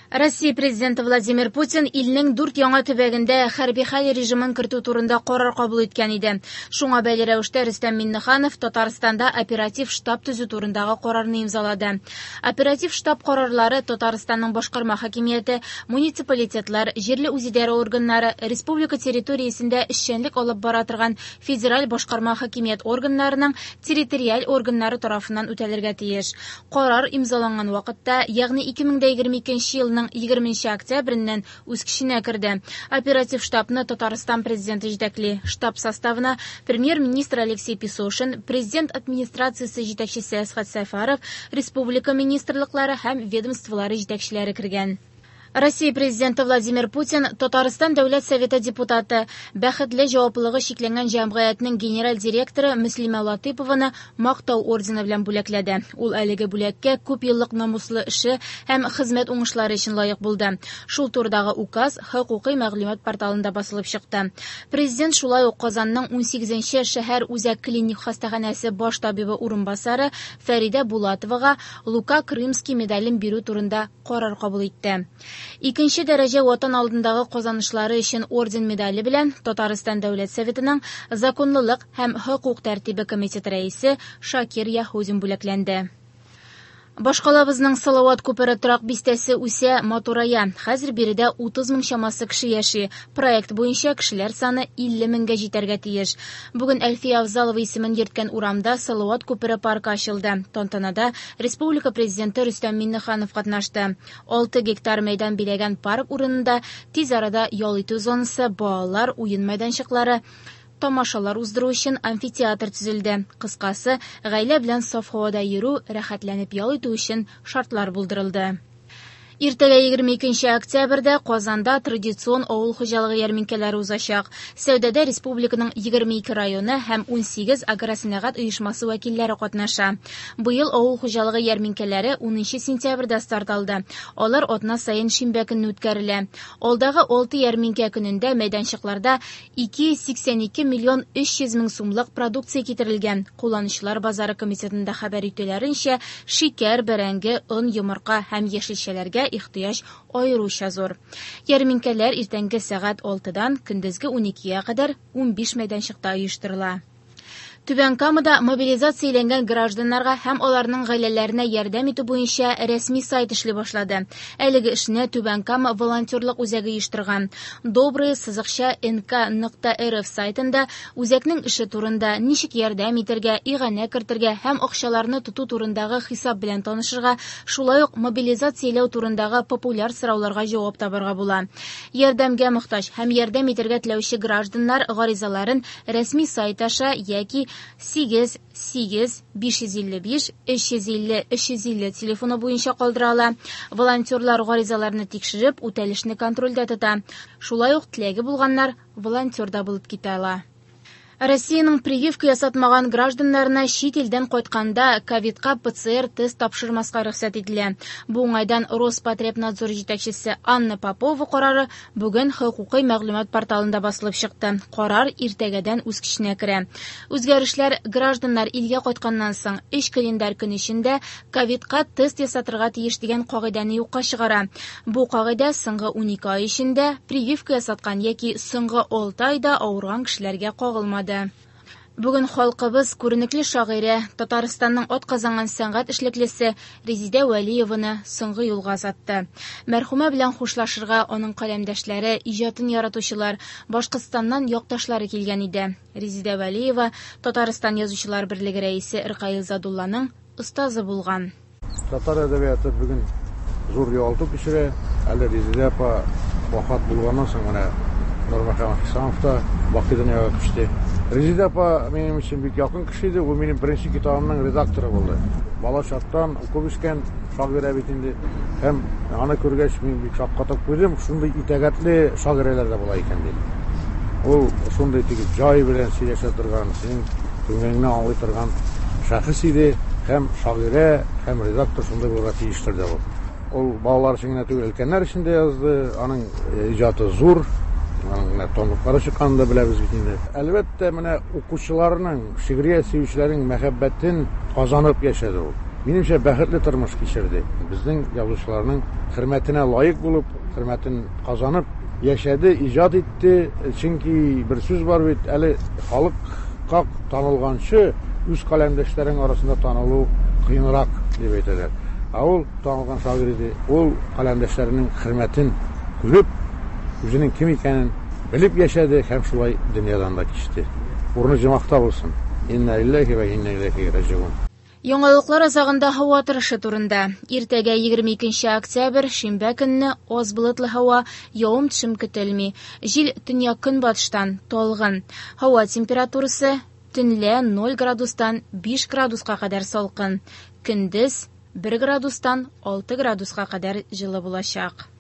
Россия президенты Владимир Путин илнең 4 яңа төбәгендә хәрби хәл режимын кертү турында карар кабул иткән иде. Шуңа бәйле рәвештә Рөстәм Миңнеханов Татарстанда оператив штаб төзү турындагы карарны имзалады. Оператив штаб карарлары Татарстанның башкарма хакимияте, муниципалитетлар, җирле үзидарә органнары, республика территориясендә эшчәнлек алып бара торган федераль башкарма хакимият органнарының территориаль органнары тарафыннан үтәлергә тиеш. Карар имзаланган вакытта, ягъни 2022 елның 20 октябреннән үз көченә керде. Оператив штабны Татарстан президенты җитәкли. Штаб составына премьер-министр Алексей Песошин, президент администрациясе җитәкчесе Әсгать Сәфәров, республика министрлыклары һәм ведомстволары җитәкчеләре кергән. Россия президенты Владимир Путин Татарстан дәүләт советы депутаты, бәхетле җаваплылыгы шикләнгән җәмгыятьнең генераль директоры Мөслимә Латыйпованы мактау ордены белән бүләкләде. Ул әлеге бүләккә күп еллык намуслы эше һәм хезмәт уңышлары өчен лаек булды. Шул турдагы указ хокукый мәгълүмат порталында басылып чыкты. Президент шулай ук Казанның 18-нче шәһәр үзәк клиник хастаханәсе баш табибы урынбасары Фәридә Булатовага Лука Крымский медален бирү турында карар кабул итте. Икенче дәрәҗә ватан алдындагы казанышлары өчен орден медале белән Татарстан дәүләт советының законлылык һәм хокук тәртибе комитеты рәисе Шакир Яхузин бүләкләнде. Башкалабызның Салават күпере торак бистәсе үсә, матурая. Хәзер биредә 30 мең чамасы кеше яши. Проект буенча кешеләр саны 50 меңгә җитәргә тиеш. Бүген Әлфия Авзалова исемен йөрткән урамда Салават күпере паркы ачылды. Тантанада республика президенты Рөстәм Миңнеханов катнашты. 6 гектар мәйдан биләгән парк урынында тиз арада ял итү зонасы, балалар уен мәйданчыклары, тамашалар уздыру өчен амфитеатр төзелде. Кыскасы, гаилә белән саф һавада йөрү, рәхәтләнеп ял итү өчен шартлар булдырылды. Иртәгә 22 октябрьдә Казанда традицион авыл хуҗалыгы ярминкәләре узачак. Сәүдәдә республиканың 22 районы һәм 18 агросәнәгать оешмасы вәкилләре катнаша. Быел авыл хуҗалыгы ярминкәләре 10 сентябрьдә старт алды. Алар атна саен шимбә көнне үткәрелә. Алдагы 6 ярминкә көнендә мәйданчыкларда 282 миллион 300 мең сумлык продукция китерелгән. Кулланучылар базары комитетында хәбәр итүләренчә, шикәр, бәрәңге, он, йомырка һәм яшелчәләргә ихтыяҗ аеруча зур. Ярминкәләр иртәнге сәгать 6-дан көндезге 12-гә кадәр 15 мәйданчыкта оештырыла. Түбән Камада мобилизацияләнгән гражданнарга һәм аларның гаиләләренә ярдәм итү буенча рәсми сайт эшли башлады. Әлеге эшне Түбән Кама волонтерлык үзәге оештырган. Добрые сызыкча nk.rf сайтында үзәкнең эше турында, ничек ярдәм итәргә, игъанә кертергә һәм акчаларны тоту турындагы хисап белән танышырга, шулай ук мобилизацияләү турындагы популяр сорауларга җавап табарга була. Ярдәмгә мохтаҗ һәм ярдәм итәргә теләүче гражданнар гаризаларын рәсми сайт аша яки 8-555-350-350 телефоны буенча калдыра ала. Волонтерлар гаризаларны тикшереп, үтәлешне контрольдә тота. Шулай ук теләге булганнар волонтерда булып китә ала. Россиянең прививка ясатмаган гражданнарына чит илдән кайтканда ковидка ПЦР-тест тапшырмаска рөхсәт ителә. Бу уңайдан Роспотребнадзор җитәкчесе Анна Попова карары бүген хокукый мәгълүмат порталында басылып чыкты. Карар иртәгәдән үз көченә керә. Үзгәрешләр гражданнар илгә кайтканнан соң 3 календар көн эчендә ковидка тест ясатырга тиеш дигән кагыйдәне юкка чыгара. Бу кагыйдә соңгы 12 ай эчендә прививка ясаткан яки соңгы 6 айда авырган кешеләргә кагылмады. Бүген халкыбыз күренекле шагыйрә, Татарстанның атказанган сәнгать эшлеклесе Резидә Вәлиеваны соңгы юлга озатты. Мәрхүмә белән хушлашырга аның каләмдәшләре, иҗатын яратучылар, Башкортстаннан якташлары килгән иде. Резидә Вәлиева Татарстан язучылар берлеге рәисе Иркаил Задулланың остазы булган. Татар әдәбияты бүген зур югалту кичерә. Әле Резидә апа вафат булганнан соң менә Нурмөхәммәд Хисамов та вакыт дөньяга күчте. Резидә апа минем өчен бик якын кеше иде. Ул минем беренче китабымның редакторы булды. Бала чактан укып үскән шагыйрә бит инде. Һәм аны күргәч мин бик шаккатып күрдем. Шундый итәгатьле шагыйрәләр дә була икән дип. Ул шундый тигез җай белән сөйләшә торган, синең күңелеңне аңлый торган шәхес иде. Һәм шагыйрә, һәм редактор шундый булырга тиештер дә ул. Ул балалар өчен генә түгел, өлкәннәр өчен дә язды. Аның иҗаты зур. Тонлыклары чыкканын да беләбез бит инде. Әлбәттә, менә укучыларның, шигърият сөючеләрнең мәхәббәтен казанып яшәде ул. минемчә бәхетле тормыш кичерде. Безнең язучыларның хөрмәтенә лаек булып, хөрмәтен казанып яшәде, иҗат итте. Чөнки бер сүз бар бит, әле халыкка танылганчы үз каләмдәшләрен арасында танылу кыенрак дип әйтәләр. Ул танылган шагыйрь иде. Ул каләмдәшләренең хөрмәтен күреп, үзенең кем икәнен белеп яшәде һәм шулай дөньядан да кичте. Урыны җимакта булсын. Инна лиллаһи ва инна илейһи раҗиун. Яңалыклар азагында һава торышы турында. Иртәгә 22 октябрь шимбә көнне аз болытлы һава, явым-төшем көтелми. Җил төньяк-көнбатыштан талгын. Һава температурасы төнлә 0 градустан 5 градуска кадәр салкын. Көндез 1 градустан 6 градуска кадәр җылы булачак.